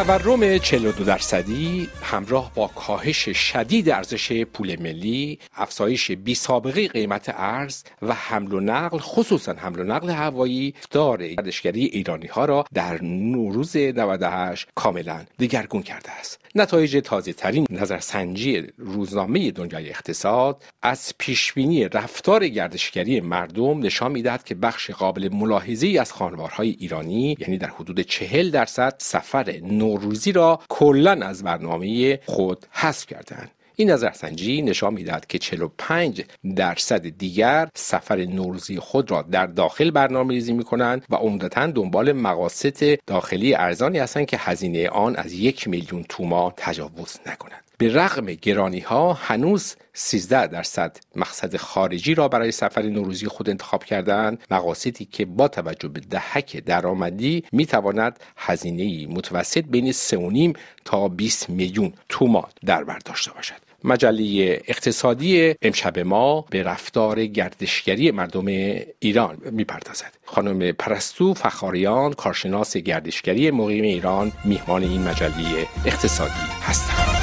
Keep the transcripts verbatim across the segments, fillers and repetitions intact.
تورم چهل و دو درصدی همراه با کاهش شدید ارزش پول ملی، افزایش بی سابقه قیمت ارز و حمل و نقل، خصوصا حمل و نقل هوایی، دار گردشگری ایرانی ها را در نوروز نود و هشت کاملا دگرگون کرده است. نتایج تازه ترین نظرسنجی روزنامه دنیای اقتصاد از پیشبینی رفتار گردشگری مردم نشان می‌دهد که بخش قابل ملاحظه‌ای از خانوارهای ایرانی، یعنی در حدود چهل درصد، سفر نوروزی را کلاً از برنامه خود حذف کردند. این نظرسنجی نشان می‌دهد که چهل و پنج درصد دیگر سفر نوروزی خود را در داخل برنامه‌ریزی می‌کنند و عمدتاً دنبال مقاصد داخلی ارزانی هستند که هزینه آن از یک میلیون تومان تجاوز نکند. به رغم گرانی‌ها هنوز سیزده درصد مقصد خارجی را برای سفر نوروزی خود انتخاب کردند، مقاصدی که با توجه به دهک درآمدی می‌تواند هزینه‌ای متوسط بین سه و نیم تا بیست میلیون تومان در بر داشته باشد. مجله اقتصادی امشب ما به رفتار گردشگری مردم ایران می‌پردازد. خانم پرستو فخاریان، کارشناس گردشگری مقیم ایران، میهمان این مجله اقتصادی هستند.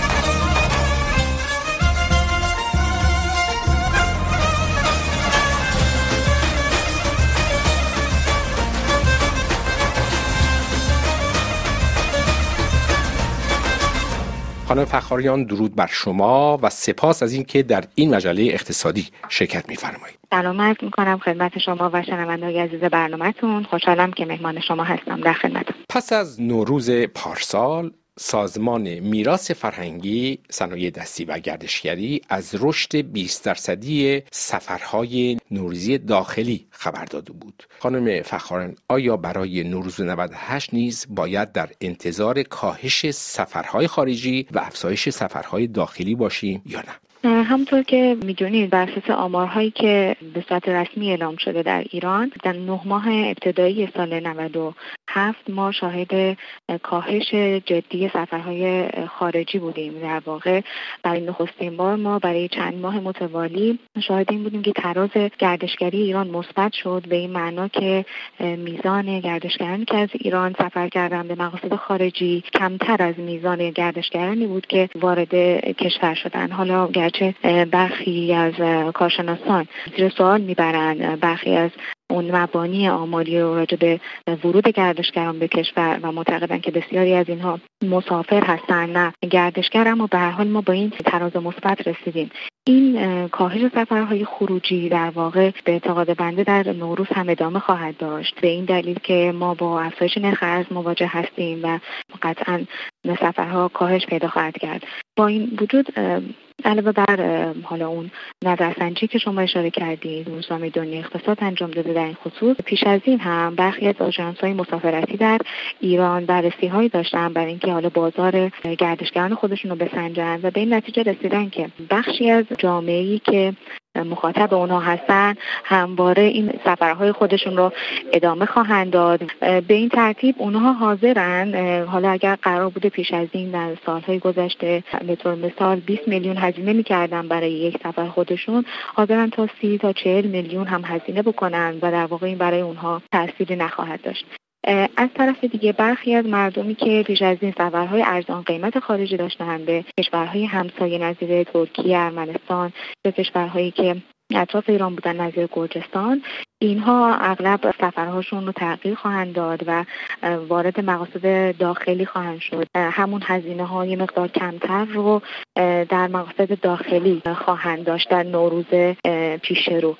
خانم فخاریان، درود بر شما و سپاس از اینکه در این مجله اقتصادی شرکت می‌فرمایید. سلام عرض می‌کنم خدمت شما و شنوندگان عزیز برنامه‌تون. خوشحالم که مهمان شما هستم. در خدمتم. پس از نوروز پارسال، سازمان میراث فرهنگی، صنایع دستی و گردشگری از رشد بیست درصدی سفرهای نوروزی داخلی خبر داده بود. خانم فخاریان، آیا برای نوروز نود و هشت نیز باید در انتظار کاهش سفرهای خارجی و افزایش سفرهای داخلی باشیم یا نه؟ همونطور که میدونید بر اساس آمارهایی که به صورت رسمی اعلام شده در ایران، در نه ماه ابتدایی سال نود و هفت ما شاهد کاهش جدی سفرهای خارجی بودیم. در واقع برای نخستین بار ما برای چند ماه متوالی شاهد این بودیم که تراز گردشگری ایران مثبت شد، به این معنا که میزان گردشگرانی که از ایران سفر کردن به مقاصد خارجی کمتر از میزان گردشگرانی بود که وارد کشور شدن. حالا گرچه برخی از کارشناسان زیر سوال میبرند برخی از اون مبانی آماری راجع به ورود گردشگران به کشور و معتقدن که بسیاری از اینها مسافر هستن نه گردشگر، اما به هر حال ما با این تراز مثبت رسیدیم. این کاهش سفرهای خروجی در واقع به اعتقاد بنده در نوروز هم ادامه خواهد داشت، به این دلیل که ما با افزایش نرخ ارز مواجه هستیم و قطعاً سفرها کاهش پیدا خواهد کرد. با این وجود علاوه بر حالا اون نظرسنجی که شما اشاره کردید، روزنامه دنیای اقتصاد انجام داده در این خصوص، پیش از این هم برخی از آژانس‌های مسافرتی در ایران بررسی‌هایی داشتن برای اینکه حالا بازار گردشگران خودشون رو بسنجن و به این نتیجه رسیدن که بخشی از جامعه‌ای که مخاطب اونها هستن همواره این سفرهای خودشون رو ادامه خواهند داد. به این ترتیب اونها حاضرن، حالا اگر قرار بوده پیش از این در سالهای گذشته به طور مثال بیست میلیون هزینه میکردن برای یک سفر خودشون، حاضرن تا سی تا چهل میلیون هم هزینه بکنن و در واقع این برای اونها تأثیری نخواهد داشت. از طرف دیگه برخی از مردمی که پیش از این سفرهای ارزان قیمت خارجی داشتن به کشورهای همسایه نظیر ترکیه، ارمنستان یا کشورهایی که اطراف ایران بودن نظیر گرجستان، اینها اغلب سفرهاشون رو تغییر خواهند داد و وارد مقاصد داخلی خواهند شد. همون هزینه های مقدار کمتر رو در مقاصد داخلی خواهند داشت در نوروز پیش رو.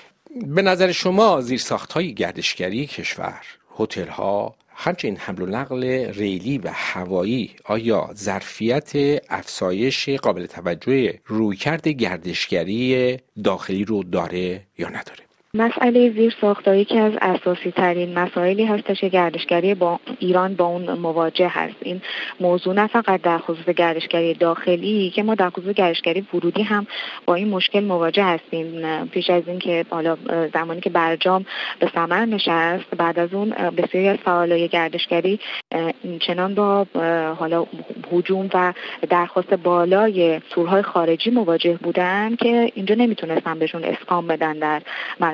به نظر شما زیرساخت‌های گردشگری کشور، هتل‌ها، همچنین حمل و نقل ریلی و هوایی آیا ظرفیت افزایش قابل توجه رویکرد گردشگری داخلی رو داره یا نداره؟ مسئله زیر ساختایی که از اساسی ترین مسائلی هستش که گردشگری با ایران با اون مواجه هست. این موضوع نه فقط در خصوص گردشگری داخلی که ما در خصوص گردشگری ورودی هم با این مشکل مواجه هستیم. پیش از این که حالا زمانی که برجام به ثمر نشست، بعد از اون بسیاری از فعالای گردشگری چنان با حالا هجوم و درخواست بالای تورهای خارجی مواجه بودن که اینجا نمیتونستن بهشون اسکان بدن در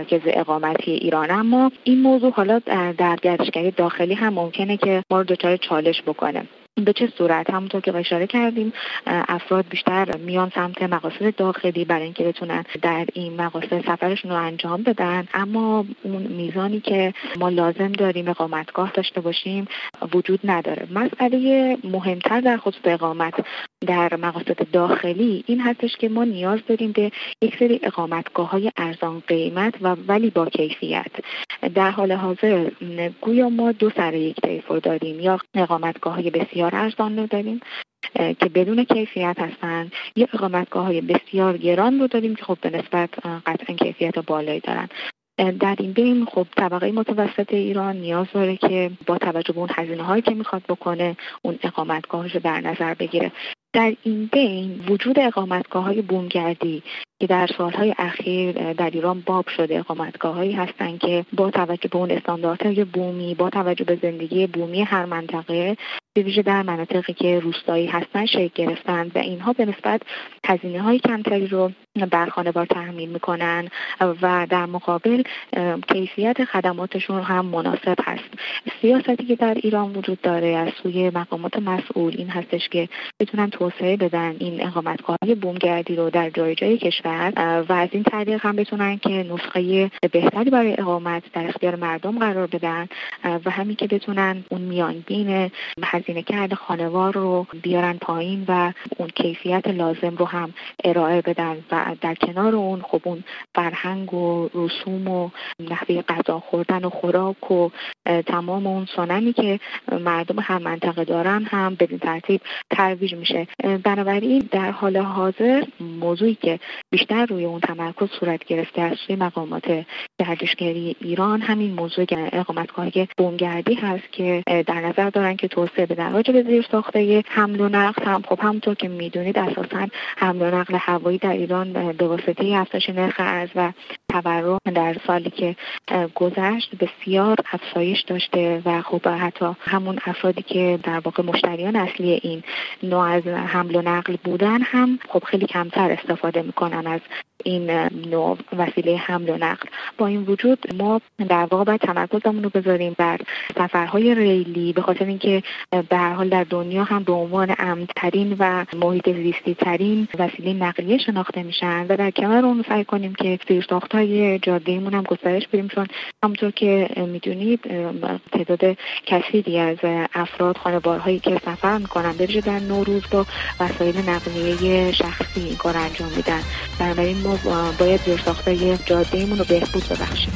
مرکز اقامتی ایران. اما این موضوع حالا در گردشگری داخلی هم ممکنه که ما رو دچار چالش بکنه. به چه صورت؟ همونطور که اشاره کردیم افراد بیشتر میان سمت مقاصد داخلی برای اینکه بتونن در این مقاصد سفرشون رو انجام بدن، اما اون میزانی که ما لازم داریم اقامتگاه داشته باشیم وجود نداره. مسئله مهمتر در خصوص اقامت در مقاصد داخلی این هستش که ما نیاز داریم به یک سری اقامتگاه‌های ارزان قیمت و ولی با کیفیت. در حال حاضر گویا ما دو سر یک طیف رو داریم، یا اقامتگاه‌های بسیار ارزان رو داریم که بدون کیفیت هستن، یا اقامتگاه‌های بسیار گران رو داریم که خب به نسبت قطعا کیفیت بالایی دارن. در این بین خب طبقه متوسط ایران نیاز داره که با توجه به اون هزینه‌هایی که میخواد بکنه اون اقامتگاهش رو در نظر بگیره. در این بین وجود اقامتگاه‌های بومگردی که در سالهای اخیر در ایران باب شده، اقامتگاه‌هایی هستند که با توجه به اون استانداردهای بومی، با توجه به زندگی بومی هر منطقه، به ویژه در مناطقی که روستایی هستن شکل گرفتند و اینها به نسبت هزینه‌های کمتری رو بر خانوار تحمیل میکنن و در مقابل کیفیت خدماتشون هم مناسب هست. سیاستی که در ایران وجود داره از سوی مقامات مسئول این هستش که بتونن توسعه بدن این اقامتگاه‌های بومگردی رو در جای جای کشور و از این طریق هم بتونن که نسخه بهتری برای اقامت در اختیار مردم قرار بدن و همین که بتونن اون میانگین هزینه کرده خانوار رو بیارن پایین و اون کیفیت لازم رو هم ارائه بدن و در کنار اون خب اون فرهنگ و رسوم و نحوه غذا خوردن و خوراک و تمام اون سننی که مردم هر منطقه دارن هم بدین ترتیب ترویج میشه. بنابراین در حال حاضر موضوعی که بیشتر روی اون تمرکز صورت گرفته از سوی مقامات گردشگری ایران همین موضوع اقامتگاه‌های بومگردی هست که در نظر دارن که توسعه بدن. راجع به زیرساخت‌های حمل و نقل هم خب همونطور که میدونید اساساً حمل و نقل هوایی در ایران به واسطه افزایش نرخ ارز و تورم در سالی که گذشت بسیار افزایش داشته و خب حتی همون افرادی که در واقع مشتریان اصلی این نوع از حمل و نقل بودن هم خب خیلی کمتر استفاده میکنن از این نوع وسیله حمل و نقل. با این وجود ما در واقع باید تمرکزمون رو بذاریم بر سفرهای ریلی، به خاطر اینکه به هر حال در دنیا هم به عنوان امن‌ترین و محیط زیستی ترین وسیله نقلیه شناخته میشن و در کنار اون سعی کنیم که زیرساخت‌های جاده‌مون هم گسترش بدیم، چون همونطور که میدونید تعداد کثیری از افراد خانوارهایی که سفر میکنن به ویژه در نوروز با وسایل نقلیه شخصی این کار انجام میدن. بنابراین ما باید زیرساخت‌های جاده‌مون رو بهبود ببخشیم.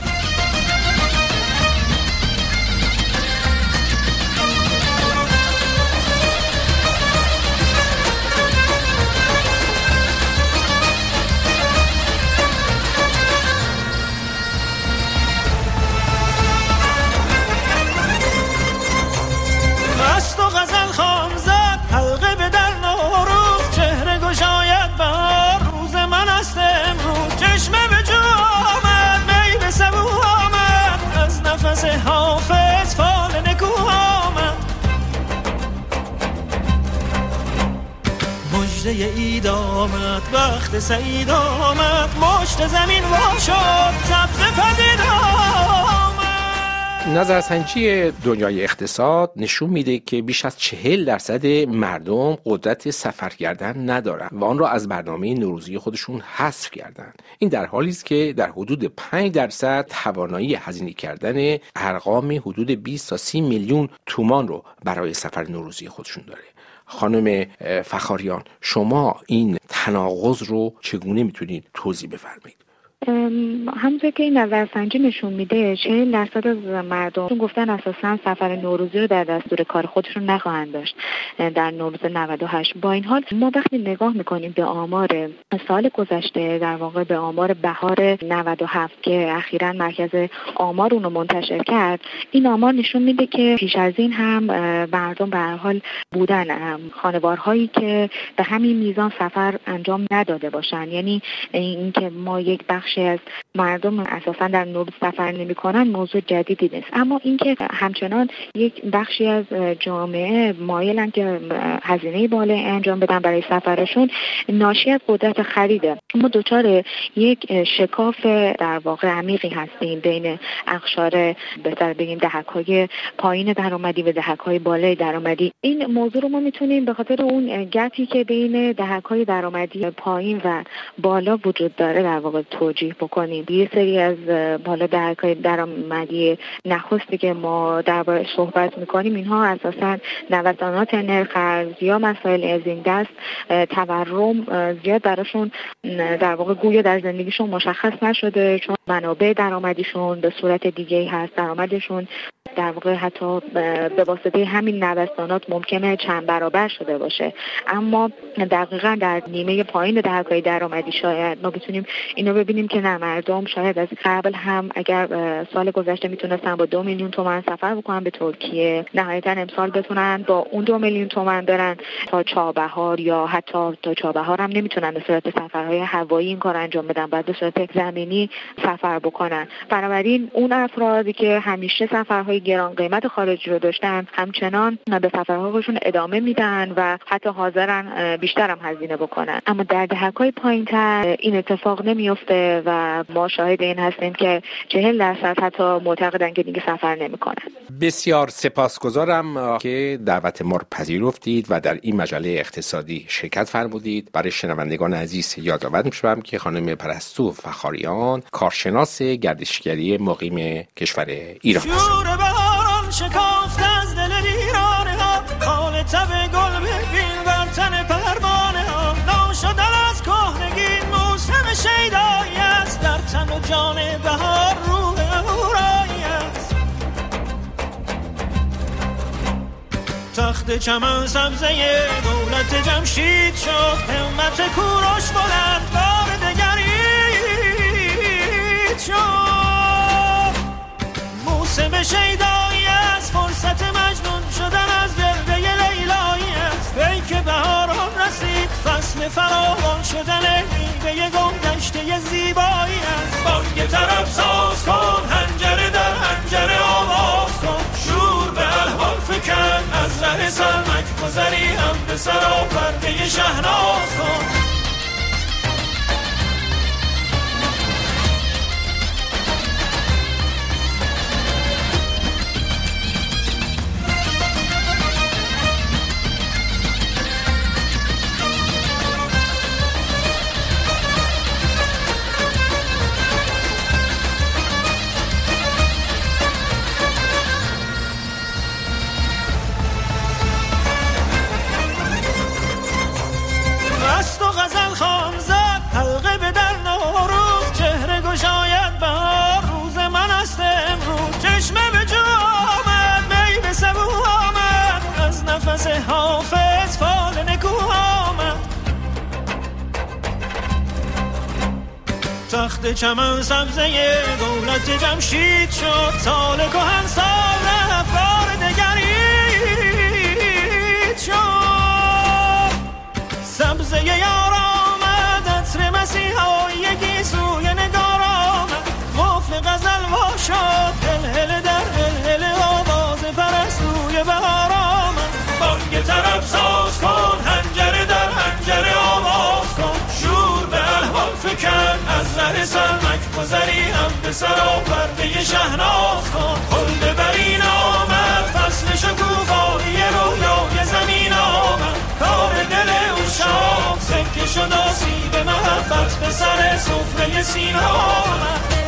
حافظ فال نکو آمد مجده اید آمد وقت سعید آمد مشت زمین وا شد سبز پدید آمد. نظرسنجی دنیای اقتصاد نشون میده که بیش از چهل درصد مردم قدرت سفر کردن ندارن و آن را از برنامه نوروزی خودشون حذف کردن. این در حالی است که در حدود پنج درصد توانایی هزینه کردن ارقام حدود بیست تا سی میلیون تومان رو برای سفر نوروزی خودشون داره. خانم فخاریان، شما این تناقض رو چگونه میتونید توضیح بفرمایید؟ همونطور که این نظرسنجی نشون میده چهل درصد از مردم گفتن اساساً سفر نوروزی رو در دستور کار خودشون نخواهند داشت در نوروز نود و هشت. با این حال ما وقتی نگاه میکنیم به آمار سال گذشته، در واقع به آمار بهار نود و هفت که اخیراً مرکز آمار اون رو منتشر کرد، این آمار نشون میده که پیش از این هم مردم به هر حال بودن خانوارهایی که به همین میزان سفر انجام نداده باشن. یعنی اینکه ما یک بخش بخشی از مردم اساسا در نوروز سفر نمی‌کنن موضوع جدیدی نیست، اما اینکه همچنان یک بخشی از جامعه مایلن که هزینه بالایی انجام بدن برای سفرشون ناشی از قدرت خریده. ما دچار یک شکاف در واقع عمیقی هستیم بین اقشار بهتر بگیم دهک‌های پایین درآمدی و دهک‌های بالای درآمدی. این موضوع رو ما میتونیم به خاطر اون گپی که بین دهک‌های درآمدی پایین و بالا وجود داره در واقع توجیه بکنیم. یه سری از بالا دهک‌های درآمدی نخستی که ما درباره صحبت می‌کنیم، اینها اساساً نوسانات نرخ ارز یا مسائل از این دست تورم زیاد براشون در واقع گویا در زندگیشون مشخص نشده، چون منابع درآمدیشون به صورت دیگه‌ای هست. درآمدشون در واقع حتی به واسطه همین نوسانات ممکنه چند برابر شده باشه، اما دقیقاً در نیمه پایین دهک‌های درآمدی شاید ما بتونیم اینو ببینیم که نه، مردم شاید از قبل هم اگر سال گذشته میتونستن با دو میلیون تومان سفر بکنن به ترکیه، نهایتاً امسال بتونن با اون دو میلیون تومان برن تا چابهار، یا حتی تا چابهار هم نمیتونن به صورت سفرهای هوایی این کار انجام بدن، بعد به صورت زمینی سفر بکنن. بنابراین اون افرادی که همیشه سفرهای گران قیمت خارجی رو داشتن همچنان به سفرهاشون ادامه میدن و حتی حاضرن بیشتر هم هزینه بکنن، اما در دهک‌های پایین‌تر این اتفاق نمیفته و ما شاهد این هستیم که چهل درصد حتی معتقدن که دیگه سفر نمیکنن. بسیار سپاسگزارم که دعوت ما رو پذیرفتید و در این مجله اقتصادی شرکت فرمودید. برای شنوندگان عزیز یادآور می‌شوم که خانم پرستو فخاریان کارشناس گردشگری مقیم کشور ایران است. شکافت از دل ویرانه ها، خال تب گل ببین بر تن پروانه ها، ناشدن از کهنگی موسم شیدایی است، در تن و جان بهار روح اورایی است. تخت چمن سبزه دولت جمشید شد، همت کوروش بلند بار دگرید شد. موسم شیدایی است، فرصت مجنون شدن از گرده لیلایی است. ای که بهاران رسید، فصل فراوان شدن میوه گم گشته زیبایی است. بانگ طرب ساز کن، حنجره در حنجره آواز کن، شور به الحال فکن، از ره سرمک گذری هم به سرا پرده شهناز کن. حافظ فال نکو آمد، تخت چمن سبزه دولت جمشید شد، سال کهن سال رفت بار دگرید شد. سبزه یار آمد، عطر مسیحایی گیسوی نگار آمد، قفل غزل وا شد، هلهله در هلهله آواز پرستوی بهار آمد. بانگ طرب ساز کن، حنجره در حنجره آواز کن، شور به الحال فکن، از ره سرمک گذری هم به سرا پرده شهناز کن. خلد برین آمد، فصل شکوفایی رویای زمین آمد، کار دل اون شام سکه شد آسیب محبت به سر سفره سینا آمد.